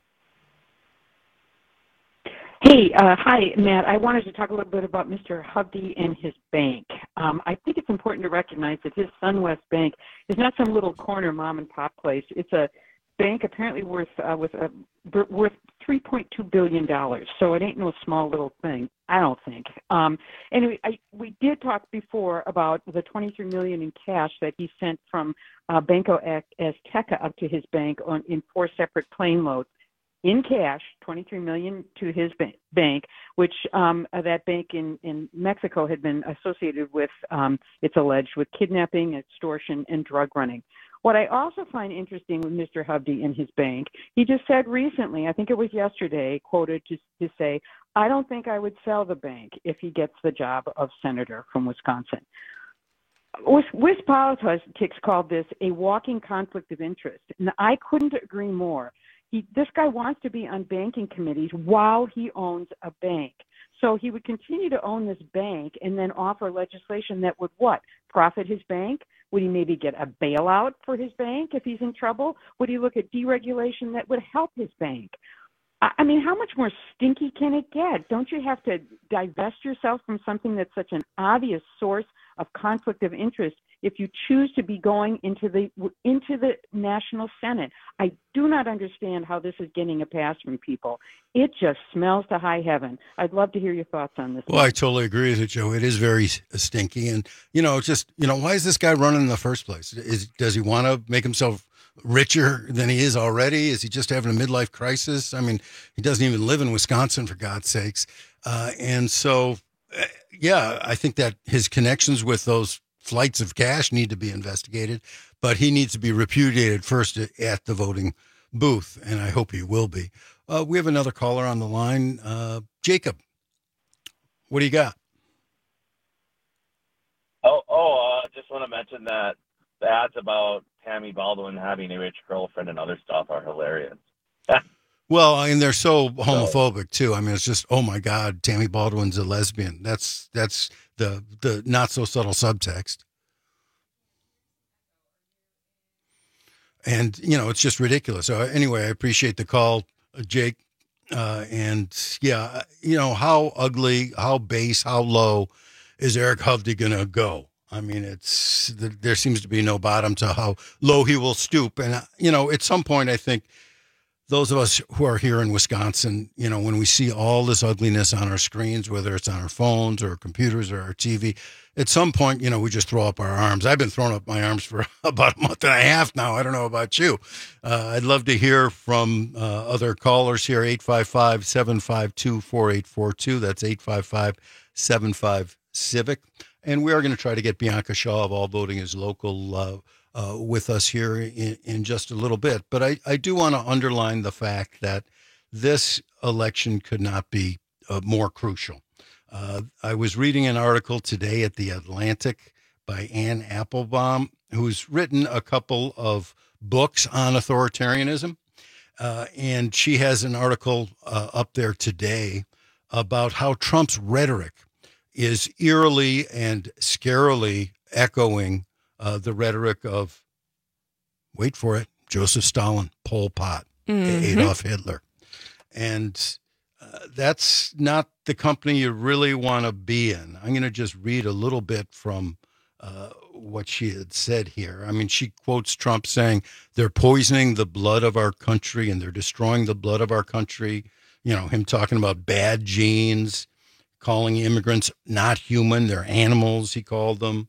Hey, hi, Matt. I wanted to talk a little bit about Mr. Hovde and his bank. I think it's important to recognize that his SunWest Bank is not some little corner mom and pop place. It's a bank apparently worth $3.2 billion. So it ain't no small little thing, I don't think. Anyway, we did talk before about the $23 million in cash that he sent from Banco Azteca up to his bank in 4 separate plane loads. In cash, $23 million to his bank, which that bank in Mexico had been associated with, it's alleged, with kidnapping, extortion, and drug running. What I also find interesting with Mr. Hovde and his bank, he just said recently, I think it was yesterday, quoted to say, I don't think I would sell the bank if he gets the job of senator from Wisconsin. WisPolitics called this a walking conflict of interest, and I couldn't agree more. This guy wants to be on banking committees while he owns a bank. So he would continue to own this bank and then offer legislation that would what? Profit his bank? Would he maybe get a bailout for his bank if he's in trouble? Would he look at deregulation that would help his bank? I mean, how much more stinky can it get? Don't you have to divest yourself from something that's such an obvious source of conflict of interest if you choose to be going into the National Senate? I do not understand how this is getting a pass from people. It just smells to high heaven. I'd love to hear your thoughts on this. Well, I totally agree with you, Joe. It is very stinky. And, why is this guy running in the first place? Does he want to make himself richer than he is already? Is he just having a midlife crisis? I mean, he doesn't even live in Wisconsin, for God's sakes. And so, I think that his connections with those flights of cash need to be investigated, but he needs to be repudiated first at the voting booth, and I hope he will be. We have another caller on the line. Jacob, what do you got? Just want to mention that the ads about Tammy Baldwin having a rich girlfriend and other stuff are hilarious. Well, and they're so homophobic too. I mean, it's just, oh my God, Tammy Baldwin's a lesbian. That's the not so subtle subtext. And, it's just ridiculous. So anyway, I appreciate the call, Jake. And how ugly, how base, how low is Eric Hovde going to go? I mean, there seems to be no bottom to how low he will stoop. And, at some point, I think those of us who are here in Wisconsin, you know, when we see all this ugliness on our screens, whether it's on our phones or computers or our TV, at some point, you know, we just throw up our arms. I've been throwing up my arms for about a month and a half now. I don't know about you. I'd love to hear from other callers here, 855-752-4842. That's 855-75-CIVIC. And we are going to try to get Bianca Shaw of All Voting is Local with us here in just a little bit. But I do want to underline the fact that this election could not be more crucial. I was reading an article today at The Atlantic by Anne Applebaum, who's written a couple of books on authoritarianism. And she has an article up there today about how Trump's rhetoric is eerily and scarily echoing the rhetoric of, wait for it, Joseph Stalin, Pol Pot, Adolf Hitler. And that's not the company you really want to be in. I'm going to just read a little bit from what she had said here. I mean, she quotes Trump saying, they're poisoning the blood of our country and they're destroying the blood of our country. You know, him talking about bad genes, calling immigrants not human, they're animals, he called them.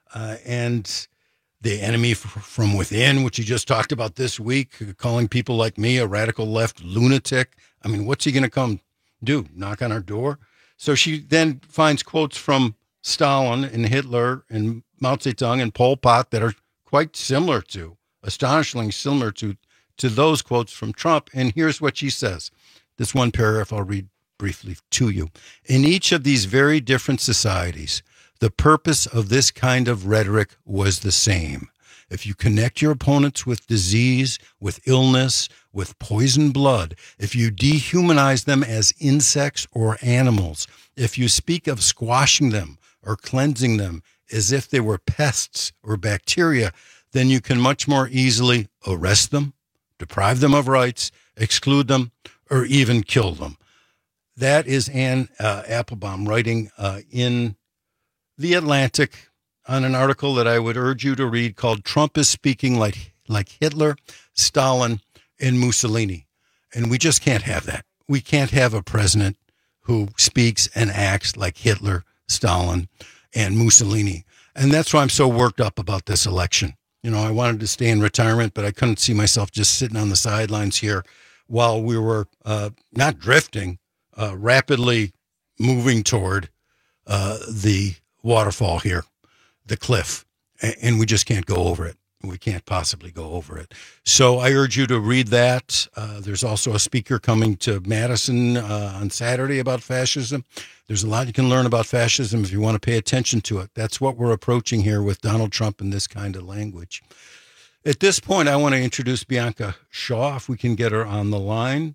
And the enemy from within, which he just talked about this week, calling people like me a radical left lunatic. I mean, what's he going to come do? Knock on our door? So she then finds quotes from Stalin and Hitler and Mao Zedong and Pol Pot that are quite similar to, astonishingly similar to those quotes from Trump. And here's what she says. This one paragraph I'll read briefly to you. In each of these very different societies, the purpose of this kind of rhetoric was the same. If you connect your opponents with disease, with illness, with poisoned blood, if you dehumanize them as insects or animals, if you speak of squashing them or cleansing them as if they were pests or bacteria, then you can much more easily arrest them, deprive them of rights, exclude them, or even kill them. That is Anne Applebaum writing in The Atlantic on an article that I would urge you to read called Trump is Speaking Like Hitler, Stalin, and Mussolini. And we just can't have that. We can't have a president who speaks and acts like Hitler, Stalin, and Mussolini. And that's why I'm so worked up about this election. You know, I wanted to stay in retirement, but I couldn't see myself just sitting on the sidelines here while we were not drifting, rapidly moving toward the waterfall here, the cliff, and we just can't go over it. We can't possibly go over it. So I urge you to read that. There's also a speaker coming to Madison on Saturday about fascism. There's a lot you can learn about fascism if you want to pay attention to it. That's what we're approaching here with Donald Trump in this kind of language. At this point, I want to introduce Bianca Shaw, if we can get her on the line.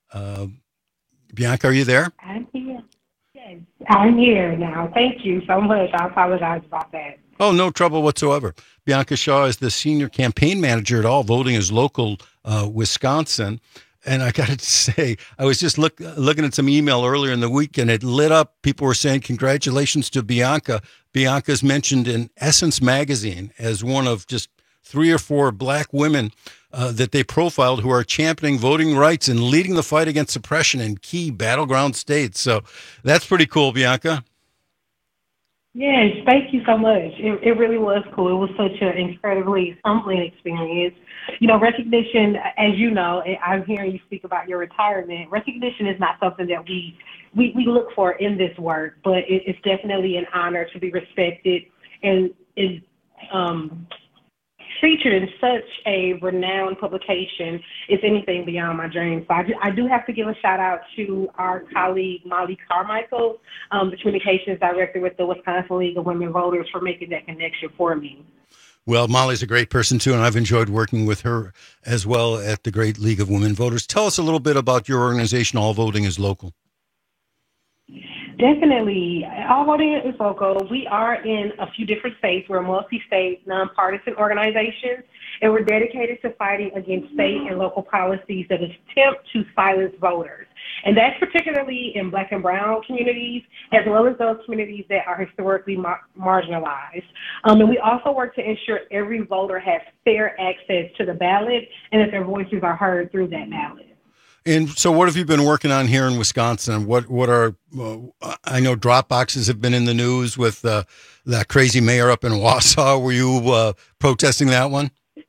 Bianca, are you there? I'm here. Yes, I'm here now. Thank you so much. I apologize about that. Oh, no trouble whatsoever. Bianca Shaw is the senior campaign manager at All Voting is Local, Wisconsin. And I got to say, I was just looking at some email earlier in the week, and it lit up. People were saying, congratulations to Bianca. Bianca's mentioned in Essence magazine as one of just 3 or 4 black women that they profiled who are championing voting rights and leading the fight against suppression in key battleground states. So that's pretty cool, Bianca. Yes, thank you so much. It really was cool. It was such an incredibly humbling experience. You know, recognition, as you know, I'm hearing you speak about your retirement. Recognition is not something that we look for in this work, but it's definitely an honor to be respected and featured in such a renowned publication is anything beyond my dreams. So I do have to give a shout out to our colleague Molly Carmichael, the communications director with the Wisconsin League of Women Voters, for making that connection for me. Well, Molly's a great person too, and I've enjoyed working with her as well at the Great League of Women Voters. Tell us a little bit about your organization, All Voting is Local. Definitely. All Voting is Local. We are in a few different states. We're a multi-state, nonpartisan organization, and we're dedicated to fighting against state and local policies that attempt to silence voters. And that's particularly in Black and brown communities, as well as those communities that are historically marginalized. And we also work to ensure every voter has fair access to the ballot and that their voices are heard through that ballot. And so what have you been working on here in Wisconsin? What are, I know drop boxes have been in the news with that crazy mayor up in Wausau. Were you protesting that one?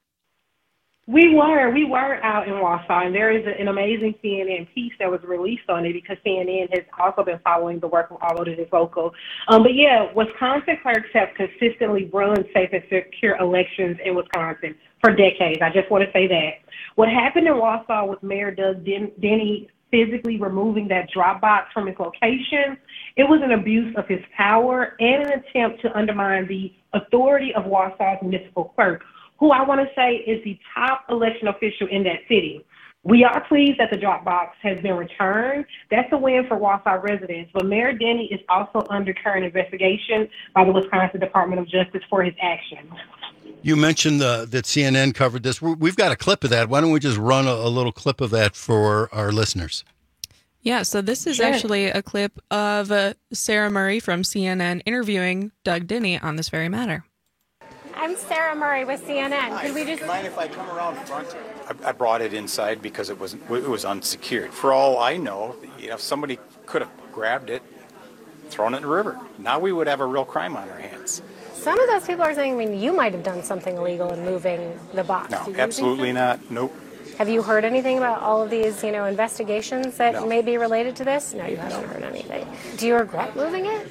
We were out in Wausau, and there is an amazing CNN piece that was released on it because CNN has also been following the work of All Voters is Local. But yeah, Wisconsin clerks have consistently run safe and secure elections in Wisconsin for decades. I just want to say that. What happened in Wausau with Mayor Doug Denny physically removing that drop box from its location, it was an abuse of his power and an attempt to undermine the authority of Wausau's municipal clerk, who I want to say is the top election official in that city. We are pleased that the drop box has been returned. That's a win for Wausau residents, but Mayor Denny is also under current investigation by the Wisconsin Department of Justice for his actions. You mentioned that CNN covered this. We've got a clip of that. Why don't we just run a little clip of that for our listeners? Yeah, so this is actually a clip of Sarah Murray from CNN interviewing Doug Denny on this very matter. I'm Sarah Murray with CNN. Could we just mind if I come around front? I brought it inside because it was unsecured. For all I know, somebody could have grabbed it, thrown it in the river. Now we would have a real crime on our hands. Some of those people are saying, you might have done something illegal in moving the box. No, absolutely not. Nope. Have you heard anything about all of these, investigations that may be related to this? No, you haven't heard anything. Do you regret moving it?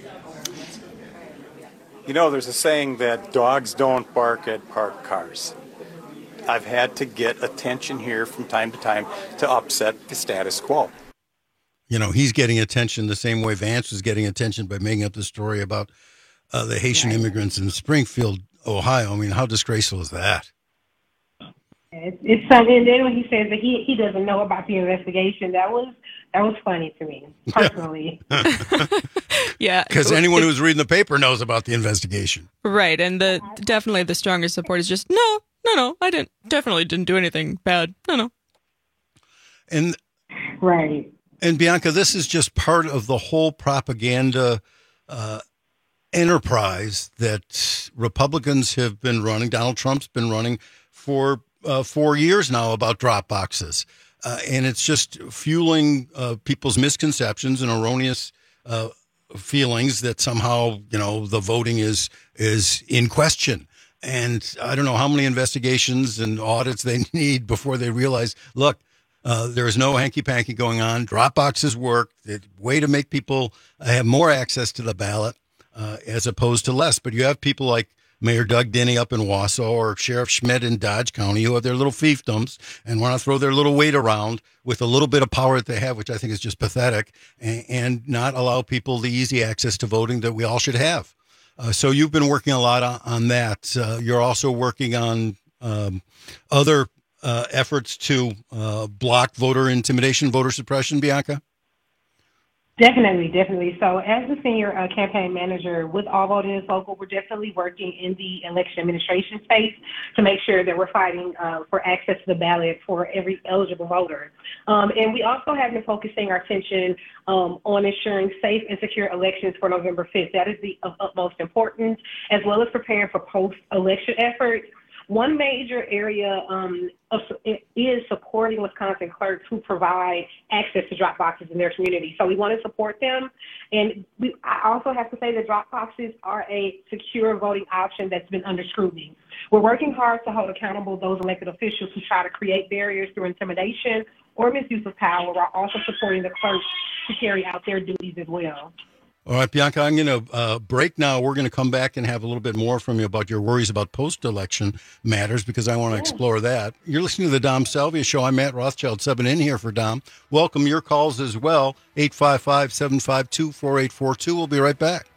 There's a saying that dogs don't bark at parked cars. I've had to get attention here from time to time to upset the status quo. He's getting attention the same way Vance was getting attention by making up the story about the Haitian immigrants in Springfield, Ohio. I mean, how disgraceful is that? It's something. And then when he says that he doesn't know about the investigation, that was funny to me personally. Yeah, because anyone who's reading the paper knows about the investigation, right? And definitely the strongest support is just no. I definitely didn't do anything bad. No. And right. And Bianca, this is just part of the whole propaganda enterprise that Republicans have been running. Donald Trump's been running for 4 years now about drop boxes. And it's just fueling people's misconceptions and erroneous feelings that somehow, the voting is in question. And I don't know how many investigations and audits they need before they realize, look, there's no hanky-panky going on. Drop boxes work. It's a way to make people have more access to the ballot as opposed to less. But you have people like Mayor Doug Denny up in Wausau or Sheriff Schmidt in Dodge County who have their little fiefdoms and want to throw their little weight around with a little bit of power that they have, which I think is just pathetic, and not allow people the easy access to voting that we all should have. So you've been working a lot on that. You're also working on other efforts to block voter intimidation, voter suppression, Bianca? Definitely. So as the senior campaign manager with All Voters is Local, we're definitely working in the election administration space to make sure that we're fighting for access to the ballot for every eligible voter. And we also have been focusing our attention on ensuring safe and secure elections for November 5th. That is of utmost importance, as well as preparing for post-election efforts. One major area is supporting Wisconsin clerks who provide access to drop boxes in their community. So we want to support them. And I also have to say that drop boxes are a secure voting option that's been under scrutiny. We're working hard to hold accountable those elected officials who try to create barriers through intimidation or misuse of power, while also supporting the clerks to carry out their duties as well. All right, Bianca, I'm going to break now. We're going to come back and have a little bit more from you about your worries about post-election matters, because I want to explore that. You're listening to the Dom Salvia Show. I'm Matt Rothschild, subbing in here for Dom. Welcome your calls as well, 855-752-4842. We'll be right back.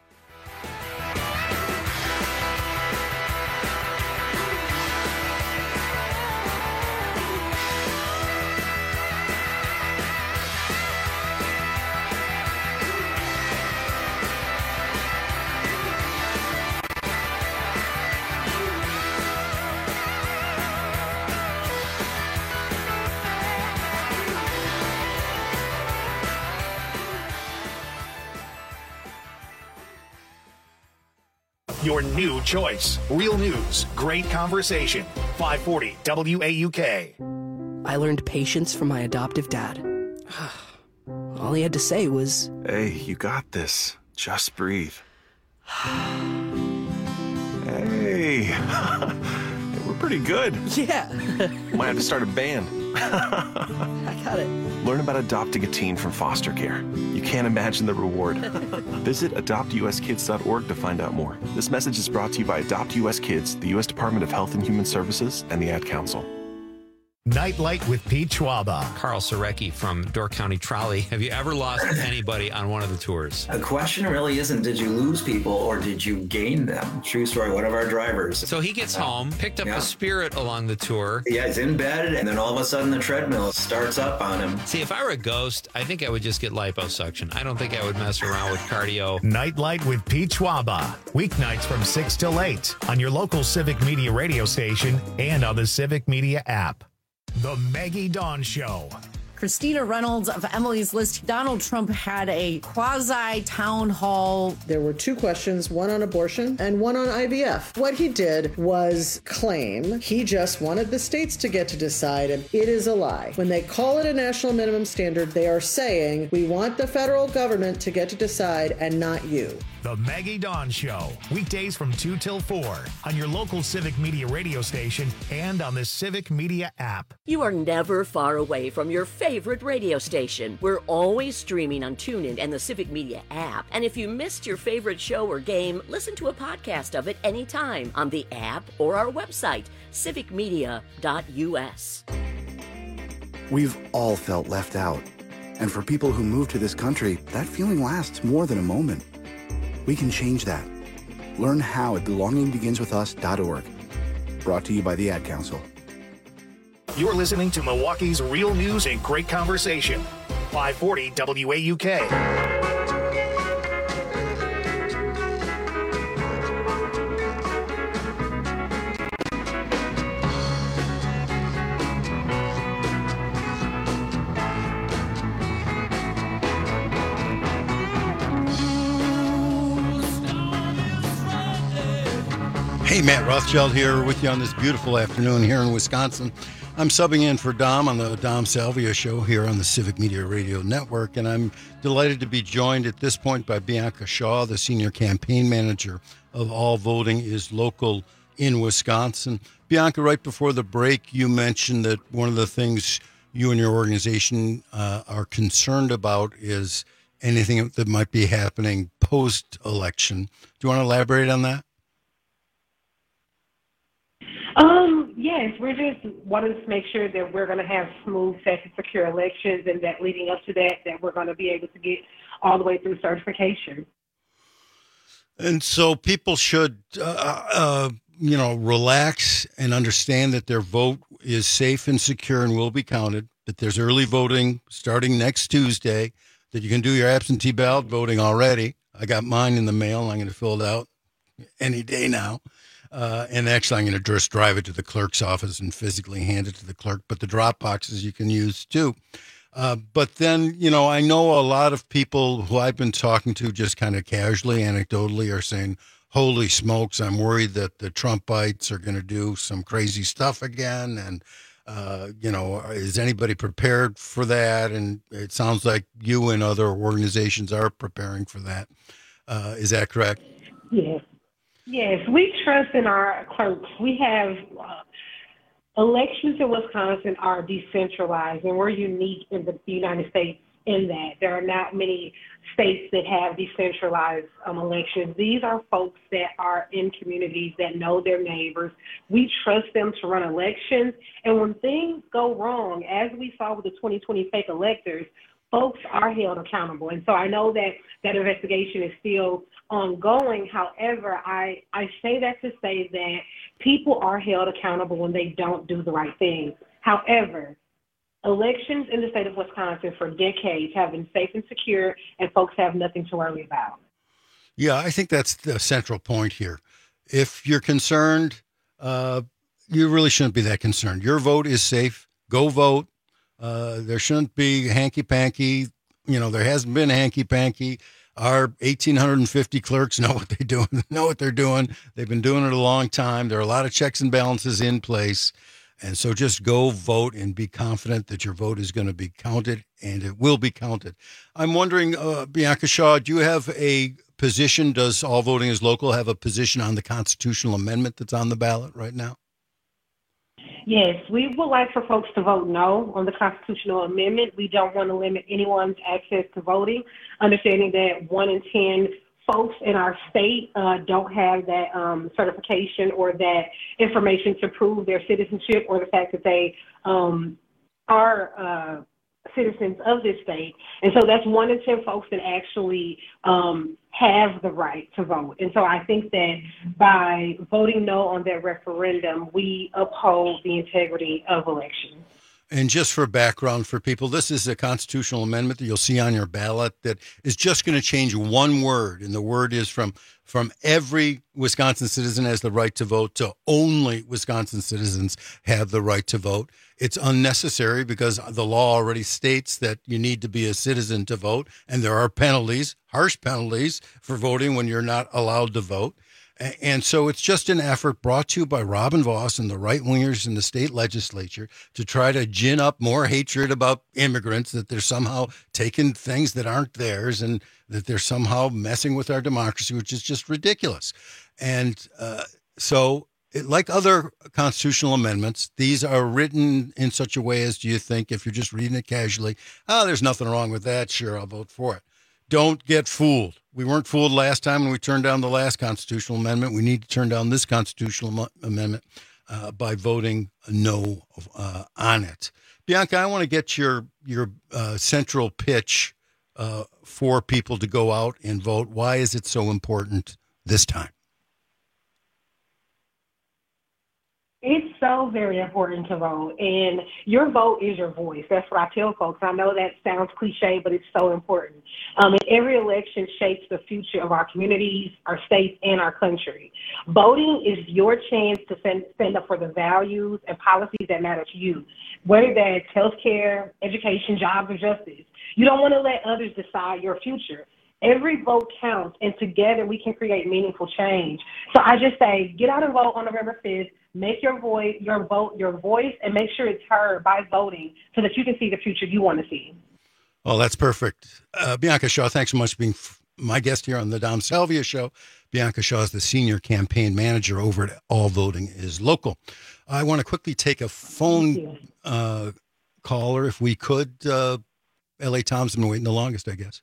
Your new choice. Real news, great conversation. 540 WAUK. I learned patience from my adoptive dad. All he had to say was, "Hey, you got this. Just breathe." Hey, we're pretty good. Yeah. Might have to start a band. I got it. Learn about adopting a teen from foster care. You can't imagine the reward. Visit adoptuskids.org to find out more. This message is brought to you by Adopt US Kids, the U.S. Department of Health and Human Services, and the Ad Council. Nightlight with Pete Schwaba. Carl Sarecki from Door County Trolley. Have you ever lost anybody on one of the tours? The question really isn't did you lose people or did you gain them? True story, one of our drivers. So he gets home, picked up a Spirit along the tour. Yeah, he's in bed, and then all of a sudden the treadmill starts up on him. See, if I were a ghost, I think I would just get liposuction. I don't think I would mess around with cardio. Nightlight with Pete Schwaba. Weeknights from 6 till 8 on your local Civic Media radio station and on the Civic Media app. The Maggie Dawn Show. Christina Reynolds of Emily's List. Donald Trump had a quasi-town hall. There were two questions, one on abortion and one on IVF. What he did was claim he just wanted the states to get to decide, and it is a lie. When they call it a national minimum standard, they are saying, we want the federal government to get to decide and not you. The Maggie Dawn Show. Weekdays from 2 till 4 on your local Civic Media radio station and on the Civic Media app. You are never far away from your favorite radio station. We're always streaming on TuneIn and the Civic Media app. And if you missed your favorite show or game, listen to a podcast of it anytime on the app or our website, civicmedia.us. We've all felt left out. And for people who move to this country, that feeling lasts more than a moment. We can change that. Learn how at belongingbeginswithus.org. Brought to you by the Ad Council. You're listening to Milwaukee's real news and great conversation. 540 WAUK. Hey, Matt Rothschild here with you on this beautiful afternoon here in Wisconsin. I'm subbing in for Dom on the Dom Salvia Show here on the Civic Media Radio Network, and I'm delighted to be joined at this point by Bianca Shaw, the Senior Campaign Manager of All Voting is Local in Wisconsin. Bianca, right before the break, you mentioned that one of the things you and your organization are concerned about is anything that might be happening post-election. Do you want to elaborate on that? Yes, we're just wanting to make sure that we're going to have smooth, safe, and secure elections, and that leading up to that we're going to be able to get all the way through certification. And so people should, relax and understand that their vote is safe and secure and will be counted, that there's early voting starting next Tuesday, that you can do your absentee ballot voting already. I got mine in the mail, and I'm going to fill it out any day now. And actually, I'm going to just drive it to the clerk's office and physically hand it to the clerk. But the drop boxes you can use, too. But then, I know a lot of people who I've been talking to just kind of casually, anecdotally, are saying, holy smokes, I'm worried that the Trumpites are going to do some crazy stuff again. And, is anybody prepared for that? And it sounds like you and other organizations are preparing for that. Is that correct? Yes. Yes, we trust in our clerks. We have elections in Wisconsin are decentralized, and we're unique in the United States in that. There are not many states that have decentralized elections. These are folks that are in communities that know their neighbors. We trust them to run elections, and when things go wrong, as we saw with the 2020 fake electors, folks are held accountable. And so I know that that investigation is still ongoing. However, I say that to say that people are held accountable when they don't do the right thing. However, elections in the state of Wisconsin for decades have been safe and secure, and folks have nothing to worry about. Yeah, I think that's the central point here. If you're concerned, you really shouldn't be that concerned. Your vote is safe. Go vote. There shouldn't be hanky-panky. There hasn't been hanky-panky. Our 1,850 clerks know what they're doing. They've been doing it a long time. There are a lot of checks and balances in place. And so just go vote and be confident that your vote is going to be counted, and it will be counted. I'm wondering, Bianca Shaw, do you have a position? Does All Voting is Local have a position on the constitutional amendment that's on the ballot right now? Yes, we would like for folks to vote no on the constitutional amendment. We don't want to limit anyone's access to voting, understanding that 1 in 10 folks in our state don't have that certification or that information to prove their citizenship or the fact that they are citizens of this state. And so that's 1 in 10 folks that actually have the right to vote. And so I think that by voting no on that referendum, we uphold the integrity of elections. And just for background for people, this is a constitutional amendment that you'll see on your ballot that is just going to change one word. And the word is from every Wisconsin citizen has the right to vote to only Wisconsin citizens have the right to vote. It's unnecessary because the law already states that you need to be a citizen to vote. And there are penalties, harsh penalties for voting when you're not allowed to vote. And so it's just an effort brought to you by Robin Vos and the right-wingers in the state legislature to try to gin up more hatred about immigrants, that they're somehow taking things that aren't theirs and that they're somehow messing with our democracy, which is just ridiculous. And like other constitutional amendments, these are written in such a way as, do you think, if you're just reading it casually, there's nothing wrong with that, sure, I'll vote for it. Don't get fooled. We weren't fooled last time when we turned down the last constitutional amendment. We need to turn down this constitutional amendment by voting no on it. Bianca, I want to get your central pitch for people to go out and vote. Why is it so important this time? It's so very important to vote, and your vote is your voice. That's what I tell folks. I know that sounds cliche, but it's so important. And every election shapes the future of our communities, our states, and our country. Voting is your chance to stand up for the values and policies that matter to you, whether that's healthcare, education, jobs, or justice. You don't want to let others decide your future. Every vote counts, and together we can create meaningful change. So I just say, get out and vote on November 5th. Make your vote your voice, and make sure it's heard by voting so that you can see the future you want to see. Oh, that's perfect. Bianca Shaw, thanks so much for being my guest here on the Dom Salvia Show. Bianca Shaw is the senior campaign manager over at All Voting is Local. I want to quickly take a phone caller, if we could. L.A. Tom's been waiting the longest, I guess.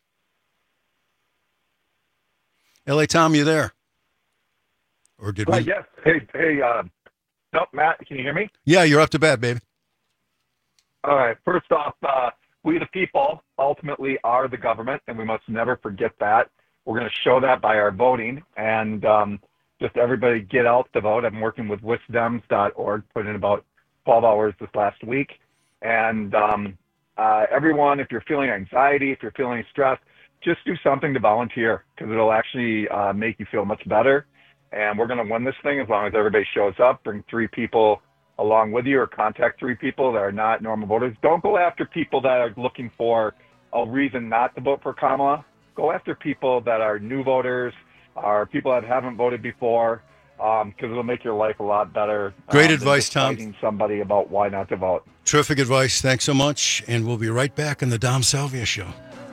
L.A. Tom, you there? Or did we? Yes. Hey. No, Matt, can you hear me? Yeah, you're up to bat, baby. All right. First off, we the people ultimately are the government, and we must never forget that. We're going to show that by our voting, and just everybody get out to vote. I'm working with wisdems.org, put in about 12 hours this last week. And everyone, if you're feeling anxiety, if you're feeling stressed, just do something to volunteer, because it'll actually make you feel much better. And we're going to win this thing as long as everybody shows up. Bring 3 people along with you, or contact 3 people that are not normal voters. Don't go after people that are looking for a reason not to vote for Kamala. Go after people that are new voters, or people that haven't voted before, because it'll make your life a lot better. Great advice, Tom. Fighting somebody about why not to vote. Terrific advice. Thanks so much. And we'll be right back in the Dom Salvia Show.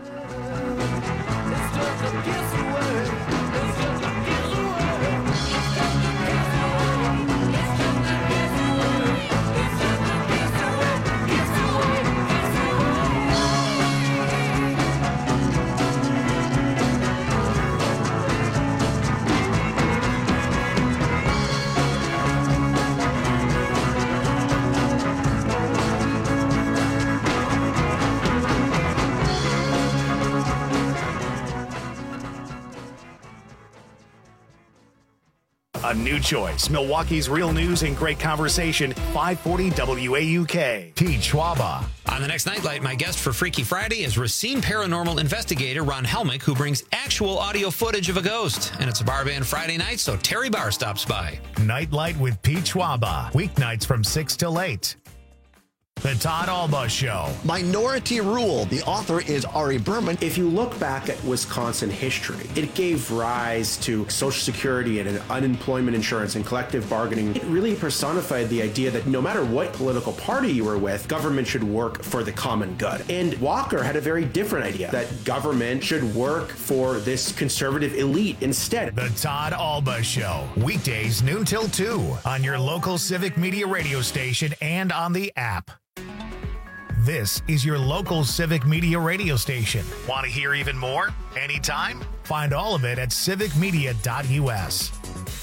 A new choice. Milwaukee's real news and great conversation. 540 WAUK. Pete Schwaba. On the next Nightlight, my guest for Freaky Friday is Racine paranormal investigator Ron Helmick, who brings actual audio footage of a ghost. And it's a bar band Friday night, so Terry Barr stops by. Nightlight with Pete Schwaba. Weeknights from 6 till 8. The Todd Alba Show. Minority Rule. The author is Ari Berman. If you look back at Wisconsin history, it gave rise to Social Security and unemployment insurance and collective bargaining. It really personified the idea that no matter what political party you were with, government should work for the common good. And Walker had a very different idea, that government should work for this conservative elite instead. The Todd Alba Show. Weekdays noon till 2 on your local Civic Media radio station and on the app. This is your local Civic Media radio station. Want to hear even more? Anytime? Find all of it at civicmedia.us.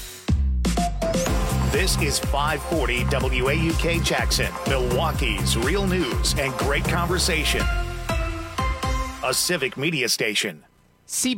This is 540 WAUK Jackson, Milwaukee's real news and great conversation. A Civic Media station.